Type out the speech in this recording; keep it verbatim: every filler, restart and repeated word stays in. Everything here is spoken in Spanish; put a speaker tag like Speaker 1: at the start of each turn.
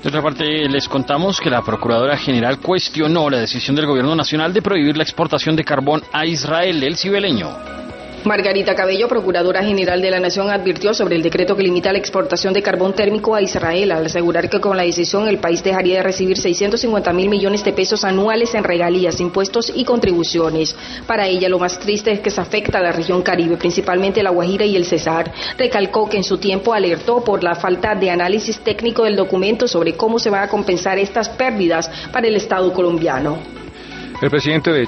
Speaker 1: De otra parte, les contamos que la Procuradora General cuestionó la decisión del Gobierno Nacional de prohibir la exportación de carbón a Israel. El Cibeleño.
Speaker 2: Margarita Cabello, Procuradora General de la Nación, advirtió sobre el decreto que limita la exportación de carbón térmico a Israel, al asegurar que con la decisión el país dejaría de recibir seiscientos cincuenta mil millones de pesos anuales en regalías, impuestos y contribuciones. Para ella, lo más triste es que se afecta a la región Caribe, principalmente la Guajira y el Cesar. Recalcó que en su tiempo alertó por la falta de análisis técnico del documento sobre cómo se van a compensar estas pérdidas para el Estado colombiano.
Speaker 3: El presidente de